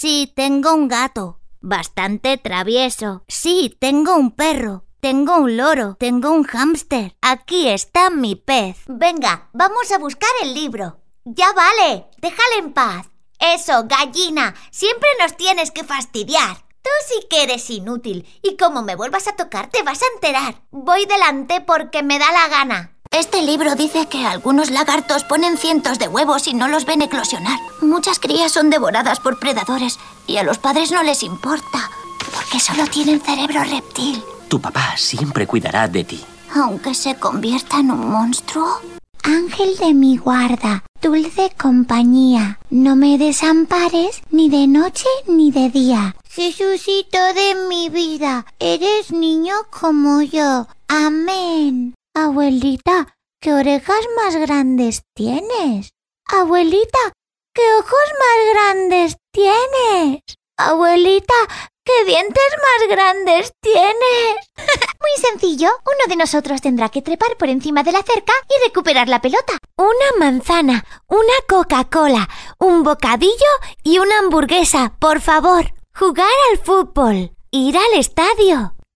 Sí, tengo un gato, bastante travieso. Sí, tengo un perro, tengo un loro, tengo un hámster. Aquí está mi pez. Venga, vamos a buscar el libro. Ya vale, déjale en paz. Eso, gallina, siempre nos tienes que fastidiar. Tú sí que eres inútil y como me vuelvas a tocar te vas a enterar. Voy delante porque me da la gana. Este libro dice que algunos lagartos ponen cientos de huevos y no los ven eclosionar. Muchas crías son devoradas por predadores y a los padres no les importa, porque solo tienen cerebro reptil. Tu papá siempre cuidará de ti. Aunque se convierta en un monstruo. Ángel de mi guarda, dulce compañía, no me desampares ni de noche ni de día. Jesucito de mi vida, eres niño como yo. Amén. Abuelita, ¿qué orejas más grandes tienes? Abuelita, ¿qué ojos más grandes tienes? Abuelita, ¿qué dientes más grandes tienes? Muy sencillo, uno de nosotros tendrá que trepar por encima de la cerca y recuperar la pelota. Una manzana, una Coca-Cola, un bocadillo y una hamburguesa, por favor. Jugar al fútbol, ir al estadio.